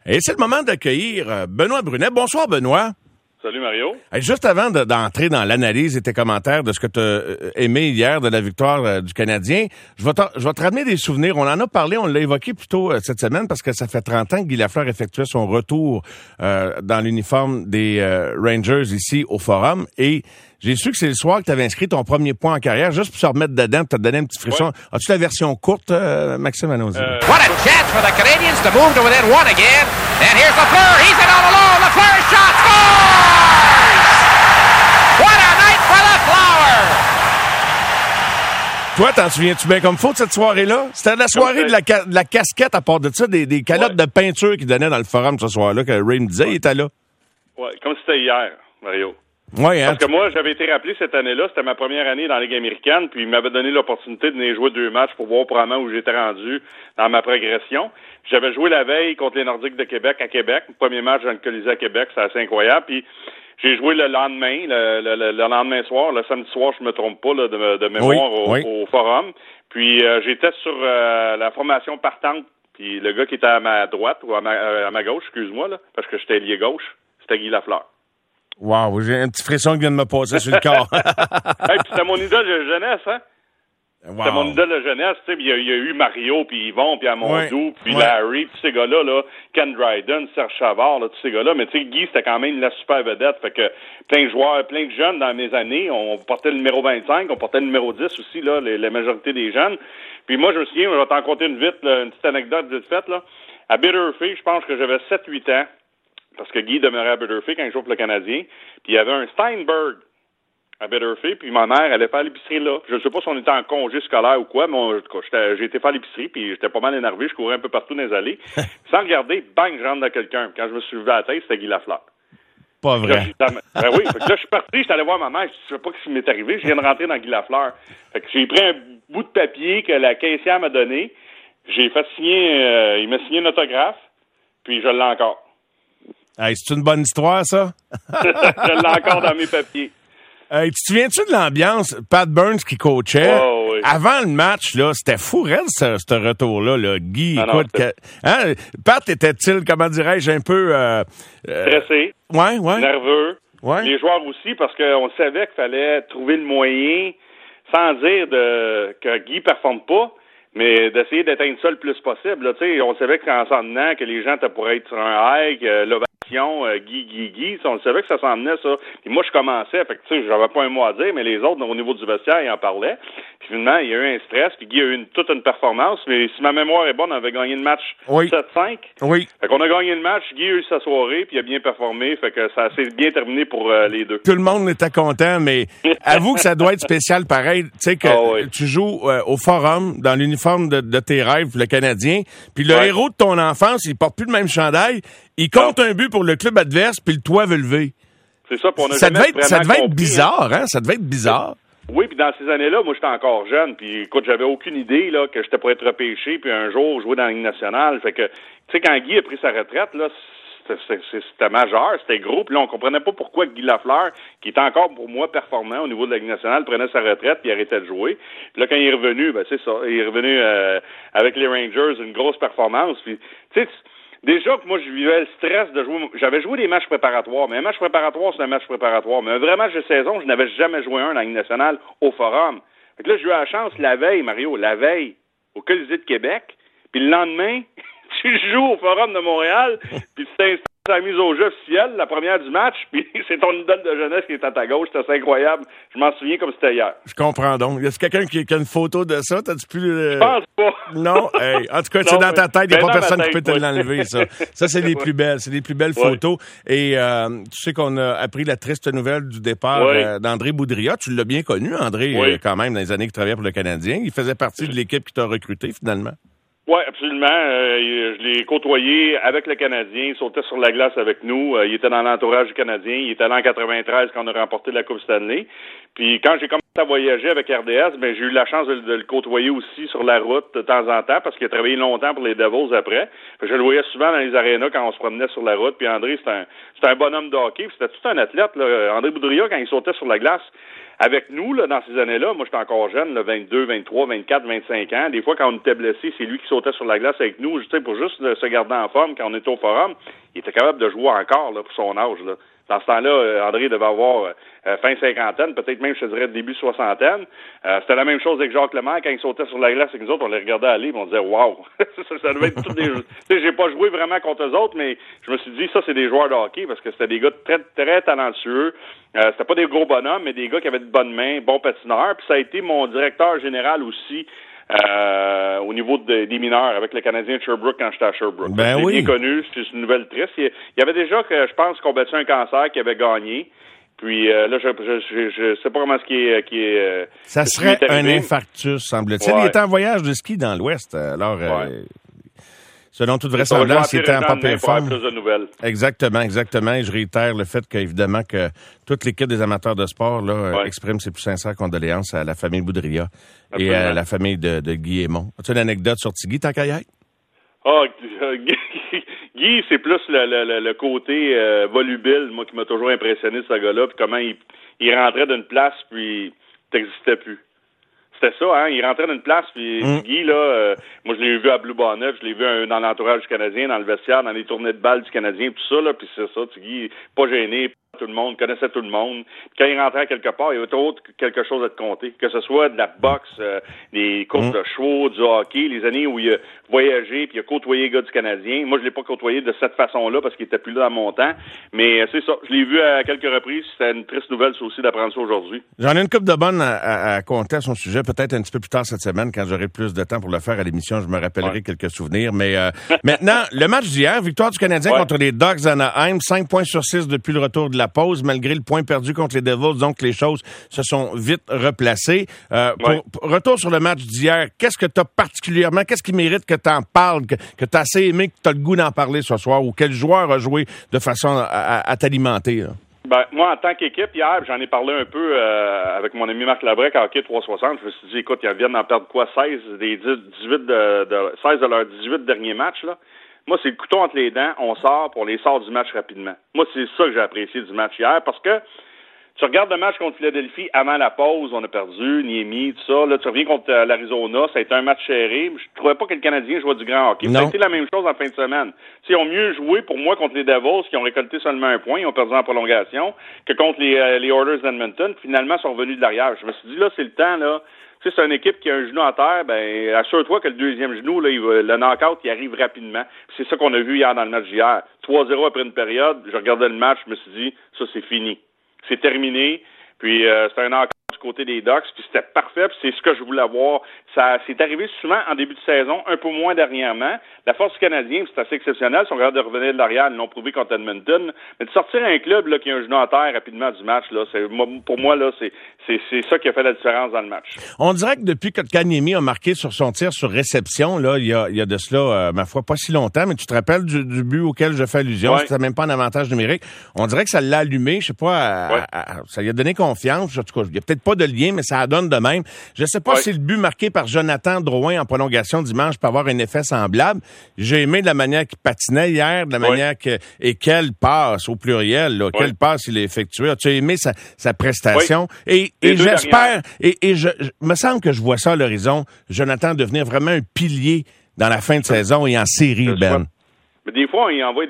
Et c'est le moment d'accueillir Benoît Brunet. Bonsoir, Benoît. Salut, Mario. Hey, juste avant d'entrer dans l'analyse et tes commentaires de ce que tu as aimé hier de la victoire du Canadien, je vais te ramener des souvenirs. On en a parlé, on l'a évoqué plus tôt cette semaine parce que ça fait 30 ans que Guy Lafleur effectuait son retour dans l'uniforme des Rangers ici au Forum. Et j'ai su que c'est le soir que tu avais inscrit ton premier point en carrière, juste pour se remettre dedans, pour te donner un petit frisson. Ouais. As-tu la version courte, Maxime Annozy? What a chance for the Canadians to move to within one again. And here's Lafleur. He's in all alone. Lafleur shot scores! What a night for the Flower! Toi, t'en souviens-tu bien comme faut de cette soirée-là? C'était la soirée de la casquette à part de ça, des calottes de peinture qu'il donnait dans le Forum ce soir-là, que Ray me disait, il était là. Oui, comme c'était hier, Mario. Ouais, hein? Parce que moi, j'avais été rappelé cette année-là, c'était ma première année dans la Ligue américaine, puis il m'avait donné l'opportunité de venir jouer 2 matchs pour voir probablement où j'étais rendu dans ma progression. Puis j'avais joué la veille contre les Nordiques de Québec à Québec, le premier match dans le Colisée à Québec, c'est assez incroyable, puis j'ai joué le lendemain, le lendemain soir, le samedi soir, je me trompe pas, là, de mémoire au Forum, puis j'étais sur la formation partante, puis le gars qui était à ma droite, ou à ma gauche, excuse-moi, là, parce que j'étais lié gauche, c'était Guy Lafleur. Wow, j'ai un petit frisson qui vient de me passer sur le corps. Hey, puis c'était mon idole de jeunesse, hein? Wow. C'était mon idole de jeunesse, tu sais, il y a eu Mario, puis Yvon, puis Amondou, puis Larry, puis ces gars-là, Ken Dryden, Serge Chavard, là, tous ces gars-là, mais tu sais, Guy, c'était quand même la super vedette, fait que plein de joueurs, plein de jeunes dans mes années, on portait le numéro 25, on portait le numéro 10 aussi, là, la majorité des jeunes, puis moi, je me souviens, je vais t'en conter une petite anecdote vite faite, là, à Bitterfeld, je pense que j'avais 7-8 ans, parce que Guy demeurait à Bitterfeld quand il jouait pour le Canadien, puis il y avait un Steinberg à Bitterfeld, puis ma mère allait faire l'épicerie là. Je ne sais pas si on était en congé scolaire ou quoi, mais en tout cas, j'ai été faire l'épicerie, puis j'étais pas mal énervé, je courais un peu partout dans les allées. Sans regarder, bang, je rentre dans quelqu'un. Quand je me suis levé à la tête, c'était Guy Lafleur. Pas vrai. Ben oui, fait que là, je suis parti, j'étais allé voir ma mère, je sais pas ce qui m'est arrivé, je viens de rentrer dans Guy Lafleur. Fait que j'ai pris un bout de papier que la caissière m'a donné, j'ai fait signer, il m'a signé un autographe, puis je l'ai encore. Hey, c'est une bonne histoire, ça? Je l'ai encore dans mes papiers. Hey, tu te souviens-tu de l'ambiance? Pat Burns qui coachait. Oh, oui. Avant le match, là, c'était fou, raide, ce retour-là, là. Guy, écoute, Pat était-il, comment dirais-je, un peu... stressé. Ouais. Nerveux. Ouais. Les joueurs aussi, parce qu'on savait qu'il fallait trouver le moyen, sans dire que Guy performe pas, mais d'essayer d'atteindre ça le plus possible. Là, on savait qu'en s'en venant, que les gens étaient pour être sur un hike, l'ovation, Guy, on savait que ça s'en venait, ça. Puis moi, je commençais, fait que tu sais, j'avais pas un mot à dire, mais les autres, au niveau du vestiaire, ils en parlaient. Puis finalement, il y a eu un stress, puis Guy a eu toute une performance, mais si ma mémoire est bonne, on avait gagné le match 7-5. Oui. Fait qu'on a gagné le match, Guy a eu sa soirée, puis il a bien performé, fait que ça s'est bien terminé pour les deux. Tout le monde était content, mais avoue que ça doit être spécial pareil. Tu sais que tu joues au Forum, dans l'uniforme de tes rêves, le Canadien, puis le héros de ton enfance, il porte plus le même chandail, il compte un but pour le club adverse, puis le toit veut lever. C'est ça, pour on a ça devait être bizarre, hein? Ça devait être bizarre. Oui, puis dans ces années-là, moi, j'étais encore jeune, puis écoute, j'avais aucune idée là que j'étais pour être repêché, puis un jour jouer dans la Ligue nationale. Fait que, tu sais, quand Guy a pris sa retraite, là, c'était majeur, c'était gros, puis là, on comprenait pas pourquoi Guy Lafleur, qui était encore pour moi performant au niveau de la Ligue nationale, prenait sa retraite puis arrêtait de jouer. Puis là, quand il est revenu, ben c'est ça, il est revenu avec les Rangers, une grosse performance. Puis, tu sais, déjà que moi, je vivais le stress de jouer. J'avais joué des matchs préparatoires, mais un match préparatoire, c'est un match préparatoire. Mais un vrai match de saison, je n'avais jamais joué un dans la Ligue nationale au Forum. Fait que là, j'ai eu la chance la veille, Mario, au Colisée de Québec, puis le lendemain, tu joues au Forum de Montréal, puis c'est la mise au jeu officielle, la première du match, puis c'est ton idole de jeunesse qui est à ta gauche, c'est incroyable. Je m'en souviens comme c'était hier. Je comprends donc. Y a quelqu'un qui a une photo de ça? T'as-tu pu... Je pense pas. Non? Hey, en tout cas, c'est dans ta tête, il n'y a pas personne qui peut te l'enlever, ça. Ça, c'est les plus belles. C'est les plus belles photos. Et tu sais qu'on a appris la triste nouvelle du départ d'André Boudria. Tu l'as bien connu, André, quand même, dans les années qu'il travaillait pour le Canadien. Il faisait partie de l'équipe qui t'a recruté, finalement. Oui, absolument. Je l'ai côtoyé avec le Canadien. Il sautait sur la glace avec nous. Il était dans l'entourage du Canadien. Il était là en 93 quand on a remporté la Coupe Stanley. Puis quand j'ai commencé à voyager avec RDS, ben j'ai eu la chance de le côtoyer aussi sur la route de temps en temps parce qu'il a travaillé longtemps pour les Devils après. Je le voyais souvent dans les arénas quand on se promenait sur la route. Puis André, c'était un bonhomme de hockey. Puis c'était tout un athlète, là. André Boudria, quand il sautait sur la glace, avec nous, là, dans ces années-là, moi, j'étais encore jeune, là, 22, 23, 24, 25 ans. Des fois, quand on était blessé, c'est lui qui sautait sur la glace avec nous, pour juste se garder en forme quand on était au forum. Il était capable de jouer encore, là, pour son âge, là. Dans ce temps-là, André devait avoir fin cinquantaine, peut-être même, je te dirais, début soixantaine. C'était la même chose avec Jacques Lemaire. Quand il sautait sur la glace avec nous autres, on les regardait aller et on disait « Wow! » Ça devait être tous des... Tu sais, j'ai pas joué vraiment contre eux autres, mais je me suis dit, ça, c'est des joueurs de hockey parce que c'était des gars très, très talentueux. C'était pas des gros bonhommes, mais des gars qui avaient de bonnes mains, bons patineurs. Puis ça a été mon directeur général aussi au niveau des mineurs avec le Canadien de Sherbrooke quand j'étais à Sherbrooke. Ben oui. Bien connu, c'est une nouvelle triste. Il y avait déjà, je pense, qu'on battu un cancer qui avait gagné. Puis là, je sais pas comment ce qui est ça serait un infarctus, semble-t-il. Ouais. Il était en voyage de ski dans l'Ouest. Alors, selon toute vraisemblance, il était en pas pire forme. Plus de nouvelles. Exactement. Et je réitère le fait qu'évidemment que toute l'équipe des amateurs de sport là exprime ses plus sincères condoléances à la famille Boudria et à la famille de Guy Aymon. As-tu une anecdote sur Tiggy, tant qu'à y être? Guy, c'est plus le côté volubile, moi, qui m'a toujours impressionné, ce gars-là, puis comment il rentrait d'une place, puis t'existais plus. C'était ça, hein? Il rentrait d'une place, puis Guy, là, moi, je l'ai vu à Blue Bonnet, je l'ai vu dans l'entourage du Canadien, dans le vestiaire, dans les tournées de balles du Canadien, tout ça, là, puis c'est ça, Guy, pas gêné, tout le monde, connaissait tout le monde. Puis quand il rentrait quelque part, il y avait autre quelque chose à te compter, que ce soit de la boxe, des courses de chevaux, du hockey, les années où il a voyagé, puis il a côtoyé les gars du Canadien. Moi, je l'ai pas côtoyé de cette façon-là, parce qu'il était plus là dans mon temps, mais c'est ça, je l'ai vu à quelques reprises, c'était une triste nouvelle, ça aussi, d'apprendre ça aujourd'hui. J'en ai une couple de bonnes à compter à son sujet, peut-être un petit peu plus tard cette semaine, quand j'aurai plus de temps pour le faire à l'émission, je me rappellerai quelques souvenirs, mais maintenant, le match d'hier, victoire du Canadien contre les Ducks d'Anaheim, 5 points sur 6 depuis le retour de la pause, malgré le point perdu contre les Devils, donc les choses se sont vite replacées. Retour sur le match d'hier, qu'est-ce que tu as particulièrement, qu'est-ce qui mérite que tu en parles, que tu as assez aimé, que tu as le goût d'en parler ce soir, ou quel joueur a joué de façon à t'alimenter, là? Ben, moi, en tant qu'équipe, hier, j'en ai parlé un peu avec mon ami Marc Labrec à Hockey 360. Je me suis dit, écoute, ils viennent d'en perdre 16 de leurs 18 derniers matchs, là. Moi, c'est le couteau entre les dents, on sort, puis on les sort du match rapidement. Moi, c'est ça que j'ai apprécié du match hier, parce que tu regardes le match contre Philadelphie, avant la pause, on a perdu, Niemi, tout ça. Là, tu reviens contre l'Arizona, ça a été un match serré. Je trouvais pas que le Canadien jouait du grand hockey. Ça a été la même chose en fin de semaine. Ils ont mieux joué, pour moi, contre les Devils, qui ont récolté seulement un point, ils ont perdu en prolongation, que contre les Oilers d'Edmonton. Finalement, ils sont revenus de l'arrière. Je me suis dit, là, c'est le temps, là. Tu sais, c'est une équipe qui a un genou à terre, ben assure-toi que le deuxième genou, là, le knock-out, il arrive rapidement. Puis c'est ça qu'on a vu hier dans le match d'hier. 3-0 après une période, je regardais le match, je me suis dit, ça, c'est fini. C'est terminé. Puis c'était un knock-out du côté des Ducks, puis c'était parfait, puis c'est ce que je voulais voir. Ça c'est arrivé souvent en début de saison, un peu moins dernièrement. La force du Canadien, c'est assez exceptionnel, ils sont capables de revenir de l'arrière, ils l'ont prouvé contre Edmonton. Mais de sortir un club là, qui a un genou à terre rapidement du match, là, pour moi, là, c'est ça qui a fait la différence dans le match. On dirait que depuis que Kotkaniemi a marqué sur son tir sur réception, là, il y a de cela, ma foi, pas si longtemps, mais tu te rappelles du but auquel je fais allusion, c'était même pas un avantage numérique. On dirait que ça l'a allumé, je sais pas, ça lui a donné confiance. En tout cas, il y a peut-être pas de lien, mais ça donne de même. Je sais pas si le but marqué par Jonathan Drouin en prolongation dimanche peut avoir un effet semblable. J'ai aimé de la manière qu'il patinait hier, de la manière et quelle passe, au pluriel, là, quelle passe il a effectué. As-tu aimé sa prestation? Et j'espère, et je me semble que je vois ça à l'horizon, Jonathan devenir vraiment un pilier dans la fin de saison et en série, Ben. Mais des fois, il envoie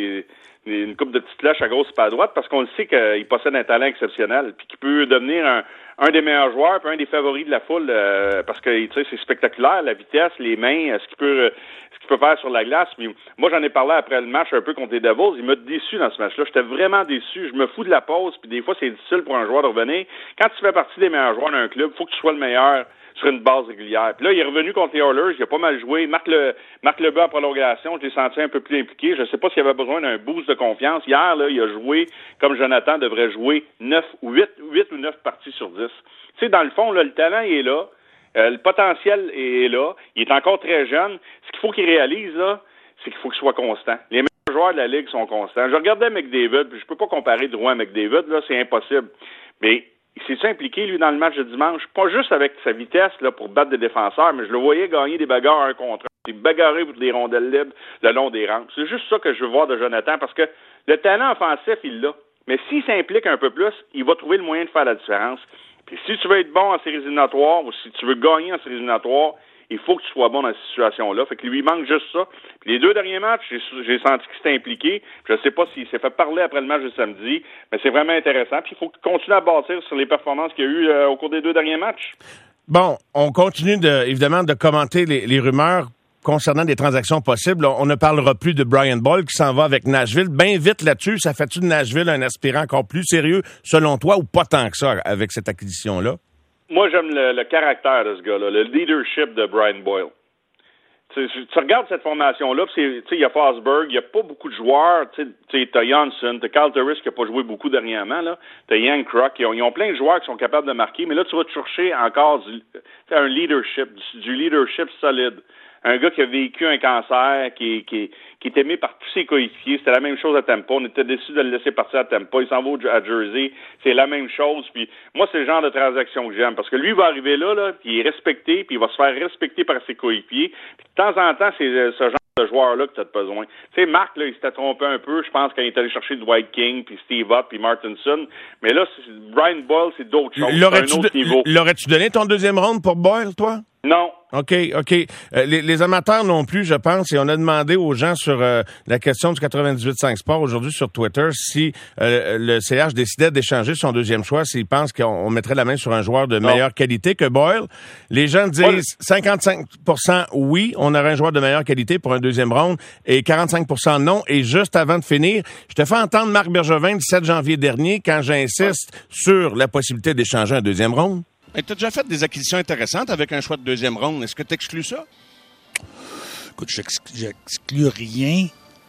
une coupe de petites flèches à gauche et à droite parce qu'on le sait qu'il possède un talent exceptionnel puis qu'il peut devenir un des meilleurs joueurs puis un des favoris de la foule parce que tu sais c'est spectaculaire, la vitesse, les mains, ce qu'il peut faire sur la glace. Mais moi, j'en ai parlé après le match un peu contre les Devils. Il m'a déçu dans ce match-là. J'étais vraiment déçu. Je me fous de la pause puis des fois, c'est difficile pour un joueur de revenir. Quand tu fais partie des meilleurs joueurs d'un club, il faut que tu sois le meilleur sur une base régulière. Puis là, il est revenu contre les Oilers, il a pas mal joué. Marc Lebas en prolongation, je l'ai senti un peu plus impliqué. Je sais pas s'il avait besoin d'un boost de confiance. Hier, là, il a joué comme Jonathan devrait jouer 8 ou 9 parties sur 10. Tu sais, dans le fond, là, le talent il est là. Le potentiel est là. Il est encore très jeune. Ce qu'il faut qu'il réalise, là, c'est qu'il faut qu'il soit constant. Les meilleurs joueurs de la Ligue sont constants. Je regardais McDavid, puis je peux pas comparer Drouin à McDavid, là, c'est impossible. Mais il s'est impliqué, lui, dans le match de dimanche, pas juste avec sa vitesse là pour battre des défenseurs, mais je le voyais gagner des bagarres un contre un. Il bagarrait pour des rondelles libres le long des rangs. C'est juste ça que je veux voir de Jonathan, parce que le talent offensif, il l'a. Mais s'il s'implique un peu plus, il va trouver le moyen de faire la différence. Puis si tu veux être bon en séries éliminatoires ou si tu veux gagner en séries éliminatoires, il faut que tu sois bon dans cette situation-là. Fait que lui, il manque juste ça. Puis les 2 derniers matchs, j'ai senti qu'il s'était impliqué. Je ne sais pas s'il s'est fait parler après le match de samedi, mais c'est vraiment intéressant. Puis il faut qu'il continue à bâtir sur les performances qu'il y a eu au cours des 2 derniers matchs. Bon, on continue évidemment de commenter les rumeurs concernant des transactions possibles. On ne parlera plus de Brian Boyle qui s'en va avec Nashville. Bien vite là-dessus, ça fait-tu de Nashville un aspirant encore plus sérieux, selon toi, ou pas tant que ça avec cette acquisition-là? Moi, j'aime le caractère de ce gars-là, le leadership de Brian Boyle. Tu regardes cette formation-là, il y a Forsberg, il n'y a pas beaucoup de joueurs. T'as Janssen, t'as Carl Turris qui n'a pas joué beaucoup dernièrement, là. T'as Young Kruk, ils ont plein de joueurs qui sont capables de marquer, mais là, tu vas te chercher encore un leadership, du leadership solide. Un gars qui a vécu un cancer, qui est aimé par tous ses coéquipiers. C'était la même chose à Tampa. On était déçus de le laisser partir à Tampa. Il s'en va à Jersey. C'est la même chose. Puis moi, c'est le genre de transaction que j'aime. Parce que lui, il va arriver là, puis il est respecté, puis il va se faire respecter par ses coéquipiers. Puis de temps en temps, c'est ce genre de joueur-là que tu as besoin. Tu sais, Marc, là, il s'était trompé un peu, je pense, quand il est allé chercher Dwight King, puis Steve Ott, puis Martinson. Mais là, Brian Boyle, c'est d'autres choses. C'est un autre niveau. L'aurais-tu donné ton 2e ronde pour Boyle, toi? Non. OK. Les amateurs non plus, je pense, et on a demandé aux gens sur la question du 98.5 Sport aujourd'hui sur Twitter si le CH décidait d'échanger son 2e choix, s'ils pensent qu'on mettrait la main sur un joueur de meilleure qualité que Boyle. Les gens disent 55% oui, on aurait un joueur de meilleure qualité pour un 2e ronde, et 45% non. Et juste avant de finir, je te fais entendre Marc Bergevin le 7 janvier dernier quand j'insiste sur la possibilité d'échanger un 2e ronde. Tu as déjà fait des acquisitions intéressantes avec un choix de 2e ronde. Est-ce que tu exclus ça? Écoute, j'exclus rien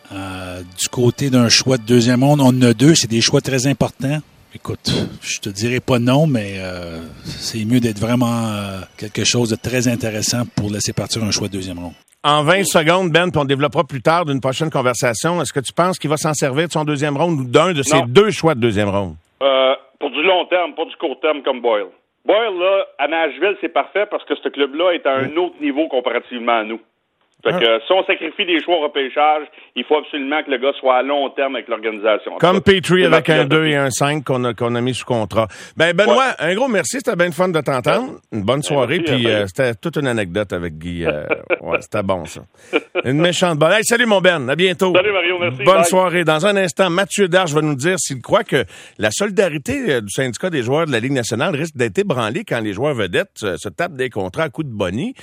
du côté d'un choix de 2e ronde. On en a 2, c'est des choix très importants. Écoute, je te dirais pas non, mais c'est mieux d'être vraiment quelque chose de très intéressant pour laisser partir un choix de 2e ronde. En 20 secondes, Ben, puis on développera plus tard d'une prochaine conversation. Est-ce que tu penses qu'il va s'en servir de son 2e ronde ou d'un de ses 2 choix de 2e ronde? Pour du long terme, pas du court terme comme Boyle. Boyle, là, à Nashville, c'est parfait parce que ce club-là est à un autre niveau comparativement à nous. Fait que si on sacrifie des choix au repêchage, il faut absolument que le gars soit à long terme avec l'organisation. Comme Petrie avec un 2 et un 5 qu'on a mis sous contrat. Ben Benoît, un gros merci, c'était bien fun de t'entendre. Une bonne soirée, puis c'était toute une anecdote avec Guy. C'était bon, ça. Une méchante bonne. Hey, salut mon Ben, à bientôt. Salut Mario, merci. Bonne soirée. Dans un instant, Mathieu Darche va nous dire s'il croit que la solidarité du syndicat des joueurs de la Ligue nationale risque d'être ébranlée quand les joueurs vedettes se tapent des contrats à coups de boni.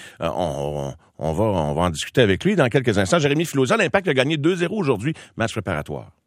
On va en discuter avec lui dans quelques instants. Jérémy Filosa, l'Impact a gagné 2-0 aujourd'hui, match préparatoire.